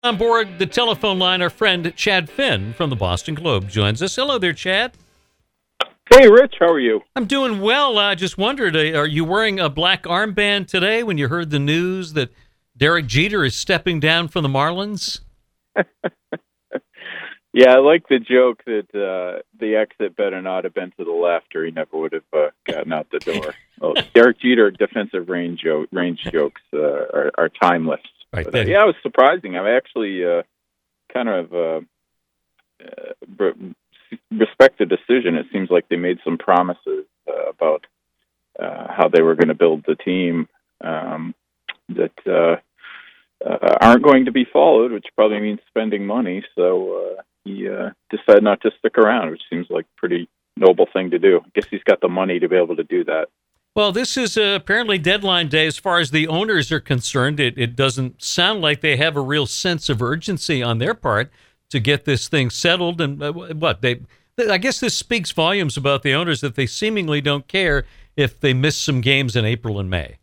On board the telephone line, our friend Chad Finn from the Boston Globe joins us. Hello there, Chad. Hey, Rich, how are you? I'm doing well. I just wondered, are you wearing a black armband today when you heard the news that Derek Jeter is stepping down from the Marlins? Yeah, I like the joke that the exit better not have been to the left or he never would have gotten out the door. Well, Derek Jeter defensive range jokes are timeless. Right. But, yeah, it was surprising. I actually kind of respect the decision. It seems like they made some promises about how they were going to build the team that aren't going to be followed, which probably means spending money. So he decided not to stick around, which seems like a pretty noble thing to do. I guess he's got the money to be able to do that. Well, this is apparently deadline day as far as the owners are concerned. It doesn't sound like they have a real sense of urgency on their part to get this thing settled. And I guess this speaks volumes about the owners that they seemingly don't care if they miss some games in April and May.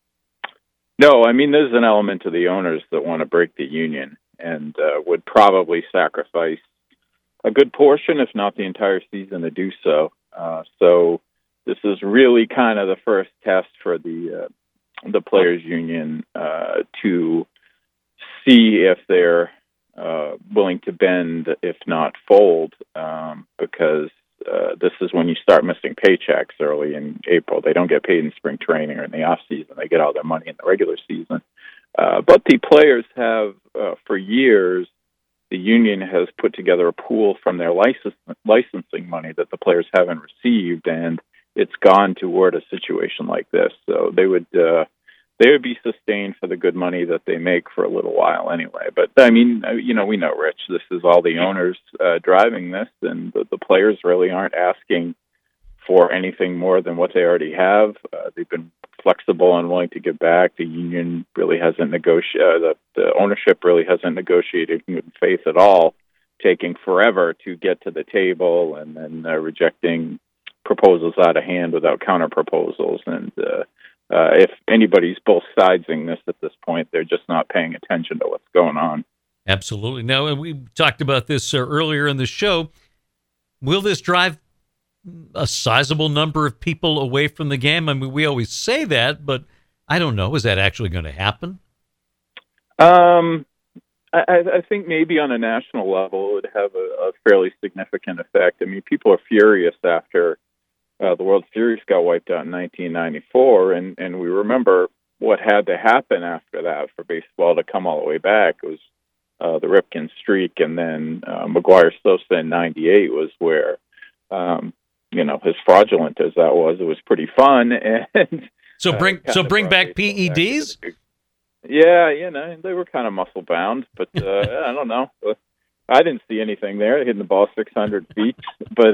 No, I mean, there's an element of the owners that want to break the union and would probably sacrifice a good portion, if not the entire season, to do so. So this is really kind of the first test for the players' union to see if they're willing to bend, if not fold, because this is when you start missing paychecks early in April. They don't get paid in spring training or in the off season. They get all their money in the regular season. But the players have, for years, the union has put together a pool from their licensing money that the players haven't received, and it's gone toward a situation like this. So they would be sustained for the good money that they make for a little while anyway. But, I mean, we know, Rich, this is all the owners driving this, and the players really aren't asking for anything more than what they already have. They've been flexible and willing to give back. The union really hasn't negotiated, the ownership really hasn't negotiated in good faith at all, taking forever to get to the table and then rejecting proposals out of hand without counter proposals. And if anybody's both sidesing this at this point, they're just not paying attention to what's going on. Absolutely. Now, we talked about this earlier in the show. Will this drive a sizable number of people away from the game? I mean, we always say that, but I don't know. Is that actually going to happen? I think maybe on a national level it would have a fairly significant effect. I mean, people are furious after the World Series got wiped out in 1994, and we remember what had to happen after that for baseball to come all the way back. It was the Ripken streak, and then McGuire-Sosa in 98 was where, as fraudulent as that was, it was pretty fun. And so bring back PEDs? Yeah, they were kind of muscle bound, but I don't know. I didn't see anything there hitting the ball 600 feet, but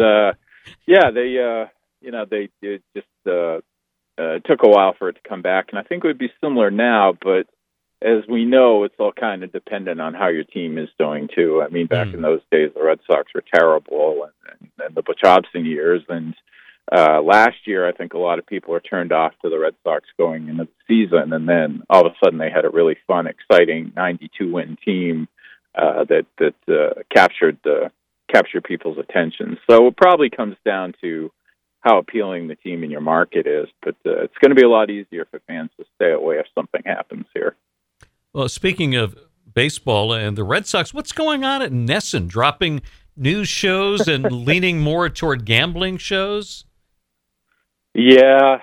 they just took a while for it to come back, and I think it would be similar now. But as we know, it's all kind of dependent on how your team is doing too. I mean, back in those days, the Red Sox were terrible, and the Butch Hobson years, and last year, I think a lot of people are turned off to the Red Sox going into the season, and then all of a sudden they had a really fun, exciting 92-win team that captured people's attention. So it probably comes down to how appealing the team in your market is, but it's going to be a lot easier for fans to stay away if something happens here. Well, speaking of baseball and the Red Sox, what's going on at NESN? Dropping news shows and leaning more toward gambling shows? Yeah,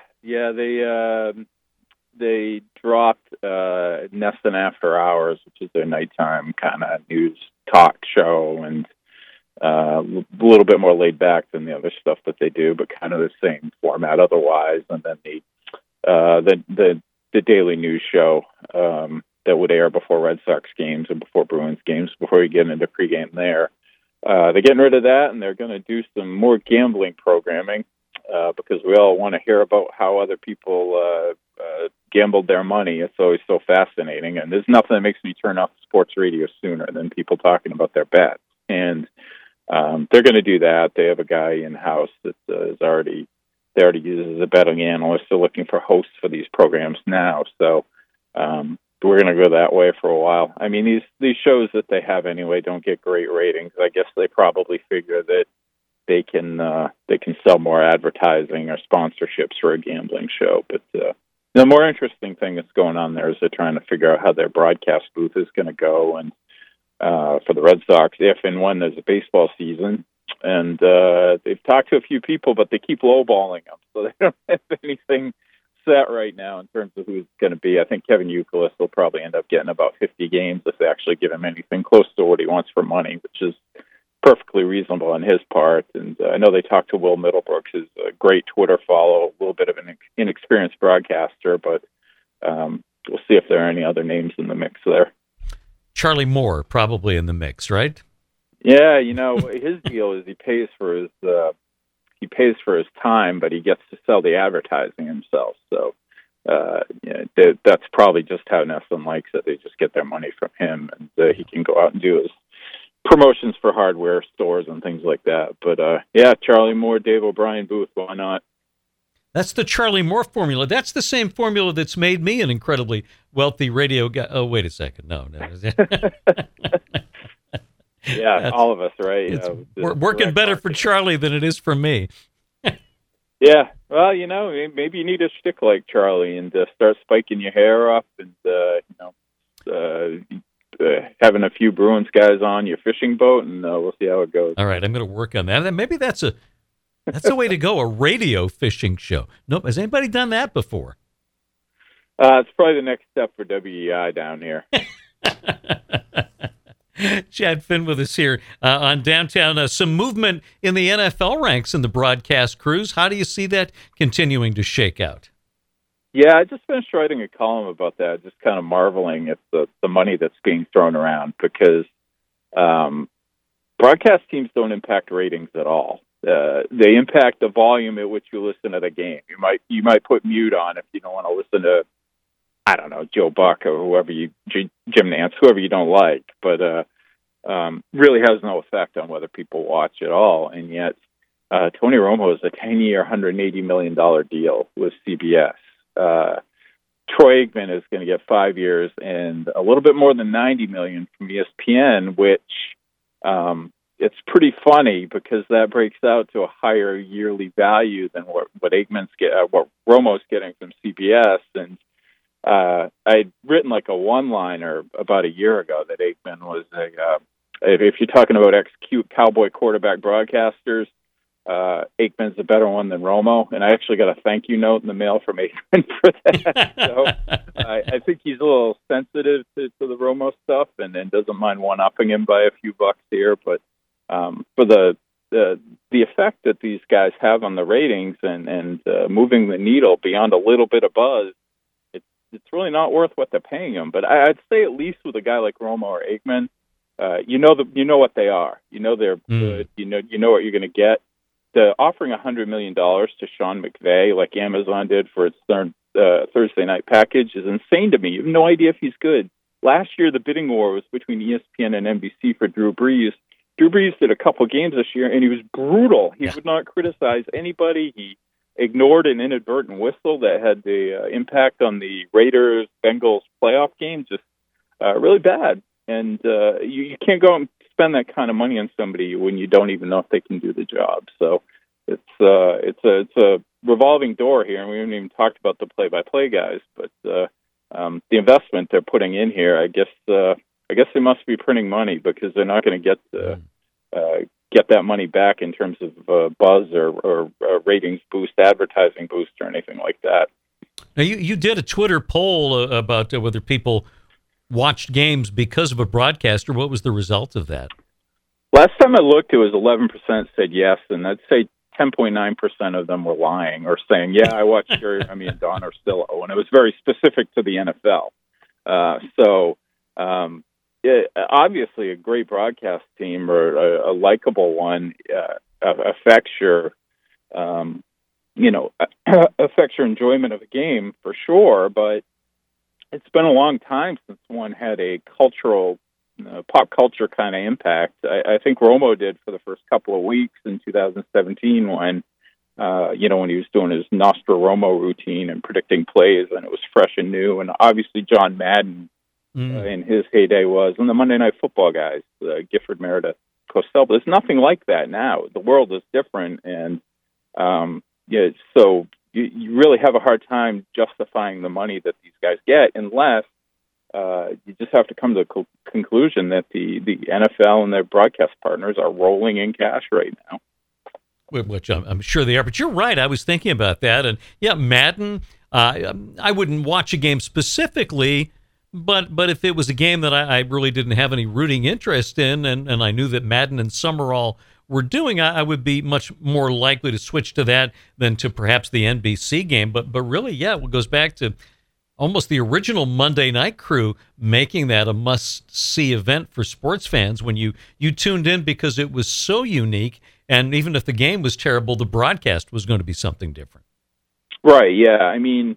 they dropped NESN After Hours, which is their nighttime kind of news talk show, and a little bit more laid back than the other stuff that they do, but kind of the same format otherwise. And then the daily news show that would air before Red Sox games and before Bruins games, before you get into pregame there. They're getting rid of that, and they're going to do some more gambling programming because we all want to hear about how other people gambled their money. It's always so fascinating, and there's nothing that makes me turn off sports radio sooner than people talking about their bets. And they're going to do that. They have a guy in-house that already uses a betting analyst. They're looking for hosts for these programs now. So we're going to go that way for a while. I mean, these shows that they have anyway don't get great ratings. I guess they probably figure that they can sell more advertising or sponsorships for a gambling show. But the more interesting thing that's going on there is they're trying to figure out how their broadcast booth is going to go, and for the Red Sox, if and when there's a baseball season. And they've talked to a few people, but they keep lowballing them, so they don't have anything set right now in terms of who's going to be. I think Kevin Youkilis will probably end up getting about 50 games if they actually give him anything close to what he wants for money, which is perfectly reasonable on his part. And I know they talked to Will Middlebrooks, who's a great Twitter follow, a little bit of an inexperienced broadcaster, but we'll see if there are any other names in the mix there. Charlie Moore probably in the mix, right? Yeah, his deal is he pays for his time, but he gets to sell the advertising himself. So that's probably just how NESN likes it. They just get their money from him, and he can go out and do his promotions for hardware stores and things like that. But Charlie Moore, Dave O'Brien booth, why not? That's the Charlie Moore formula. That's the same formula that's made me an incredibly wealthy radio guy. Oh, wait a second. No. Yeah, all of us, right? We're working better for Charlie than it is for me. Yeah, well, maybe you need a shtick like Charlie and start spiking your hair up and, having a few Bruins guys on your fishing boat, and we'll see how it goes. All right, I'm going to work on that. Maybe that's a way to go, a radio fishing show. Nope, has anybody done that before? It's probably the next step for WEI down here. Chad Finn with us here on Downtown. Some movement in the NFL ranks in the broadcast crews. How do you see that continuing to shake out? Yeah, I just finished writing a column about that, just kind of marveling at the money that's being thrown around, because broadcast teams don't impact ratings at all. They impact the volume at which you listen to the game. You might put mute on if you don't want to listen to, I don't know, Joe Buck or whoever Jim Nantz, whoever you don't like, but really has no effect on whether people watch at all. And yet, Tony Romo is a 10-year, $180 million deal with CBS. Troy Aikman is going to get 5 years and a little bit more than $90 million from ESPN, which it's pretty funny because that breaks out to a higher yearly value than what Romo's getting from CBS. And I'd written like a one-liner about a year ago that Aikman was if you're talking about ex-cute cowboy quarterback broadcasters, Aikman's a better one than Romo. And I actually got a thank you note in the mail from Aikman for that. So I think he's a little sensitive to the Romo stuff and doesn't mind one-upping him by a few bucks here. But for the effect that these guys have on the ratings and moving the needle beyond a little bit of buzz, it's really not worth what they're paying them. But I'd say at least with a guy like Romo or Aikman, you know what they are. You know they're good. You know what you're going to get. The offering $100 million to Sean McVay, like Amazon did for its Thursday night package, is insane to me. You have no idea if he's good. Last year, the bidding war was between ESPN and NBC for Drew Brees. Drew Brees did a couple games this year, and he was brutal. He would not criticize anybody. He ignored an inadvertent whistle that had the impact on the Raiders-Bengals playoff game, just really bad. And you can't go and spend that kind of money on somebody when you don't even know if they can do the job. So it's a revolving door here, and we haven't even talked about the play-by-play guys. But the investment they're putting in here, I guess they must be printing money because they're not going to get that money back in terms of buzz or ratings boost, advertising boost, or anything like that. Now, you did a Twitter poll about whether people watched games because of a broadcaster. What was the result of that? Last time I looked, it was 11% said yes, and I'd say 10.9% of them were lying or saying, yeah, I watched Jerry Remy and Don Orsillo, and it was very specific to the NFL. Obviously a great broadcast team or a likable one affects your enjoyment of the game for sure, but it's been a long time since one had a cultural, pop culture kind of impact. I think Romo did for the first couple of weeks in 2017 when when he was doing his Nostromo routine and predicting plays, and it was fresh and new. And obviously John Madden in his heyday was, and the Monday Night Football guys, Gifford, Meredith, Cosell. But there's nothing like that now. The world is different, and so you really have a hard time justifying the money that these guys get unless you just have to come to the conclusion that the NFL and their broadcast partners are rolling in cash right now. Which I'm sure they are, but you're right. I was thinking about that, and yeah, Madden. I wouldn't watch a game specifically, but if it was a game that I really didn't have any rooting interest in, and I knew that Madden and Summerall were doing, I would be much more likely to switch to that than to perhaps the NBC game. But really, yeah, it goes back to almost the original Monday Night Crew making that a must-see event for sports fans when you tuned in because it was so unique. And even if the game was terrible, the broadcast was going to be something different. Right, yeah. I mean,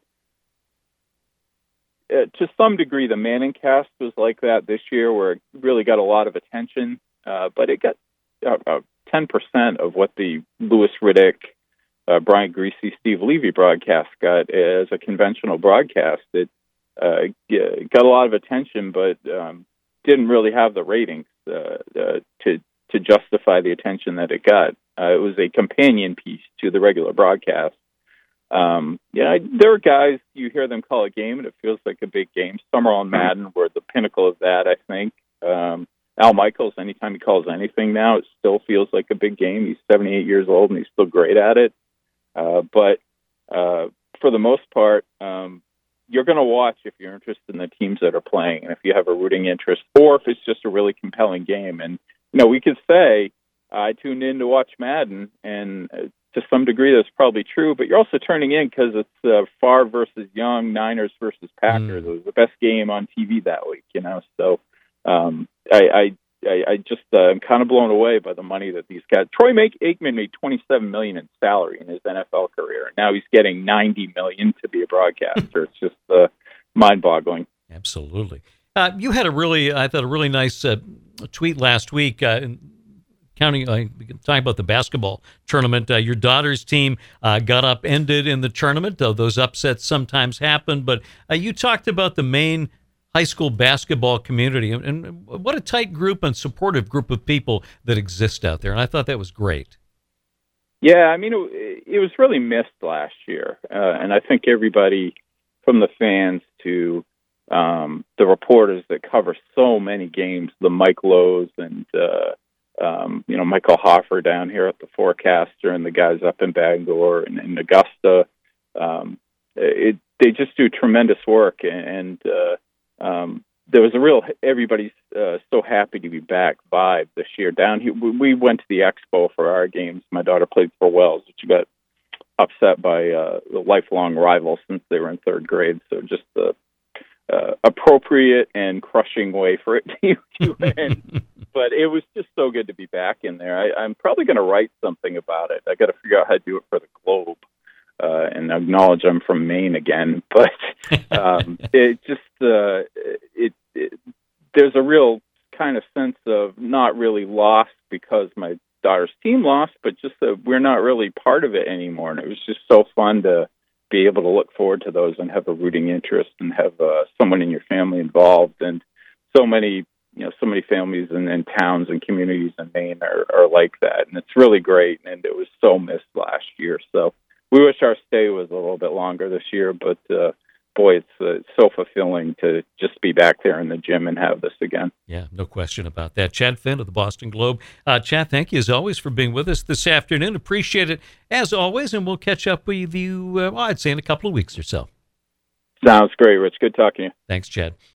to some degree, the Manning cast was like that this year, where it really got a lot of attention. But it got about 10% of what the Louis Riddick, Brian Greasy, Steve Levy broadcast got as a conventional broadcast. It got a lot of attention, but didn't really have the ratings to justify the attention that it got. It was a companion piece to the regular broadcast. There are guys, you hear them call a game, and it feels like a big game. Summerall and Madden were the pinnacle of that, I think. Al Michaels, anytime he calls anything now, it still feels like a big game. He's 78 years old, and he's still great at it. But for the most part, you're going to watch if you're interested in the teams that are playing, and if you have a rooting interest, or if it's just a really compelling game. And we could say, I tuned in to watch Madden, and to some degree that's probably true, but you're also turning in because it's Favre versus Young, Niners versus Packers. It was the best game on TV that week, So I just am kind of blown away by the money that these guys. Troy Aikman made $27 million in salary in his NFL career, and now he's getting $90 million to be a broadcaster. It's just mind-boggling. Absolutely. You had a really nice tweet last week. Talking about the basketball tournament, your daughter's team got upended in the tournament, though those upsets sometimes happen. But you talked about the Maine high school basketball community and what a tight group and supportive group of people that exist out there. And I thought that was great. Yeah, I mean, it was really missed last year. And I think everybody from the fans to the reporters that cover so many games, the Mike Lowe's and Michael Hoffer down here at the Forecaster and the guys up in Bangor and in Augusta. They just do tremendous work, and there was a real everybody's so happy to be back vibe this year. Down here, we went to the Expo for our games. My daughter played for Wells, but she got upset by the lifelong rival since they were in third grade. So just the appropriate and crushing way for it to end. But it was just so good to be back in there. I'm probably going to write something about it. I got to figure out how to do it for the Globe and acknowledge I'm from Maine again. But it just there's a real kind of sense of not really lost because my daughter's team lost, but just that we're not really part of it anymore. And it was just so fun to be able to look forward to those and have a rooting interest and have someone in your family involved. And so many families and towns and communities in Maine are like that. And it's really great. And it was so missed last year. So we wish our stay was a little bit longer this year, but boy, it's so fulfilling to just be back there in the gym and have this again. Yeah, no question about that. Chad Finn of the Boston Globe. Chad, thank you as always for being with us this afternoon. Appreciate it as always, and we'll catch up with you, I'd say, in a couple of weeks or so. Sounds great, Rich. Good talking to you. Thanks, Chad.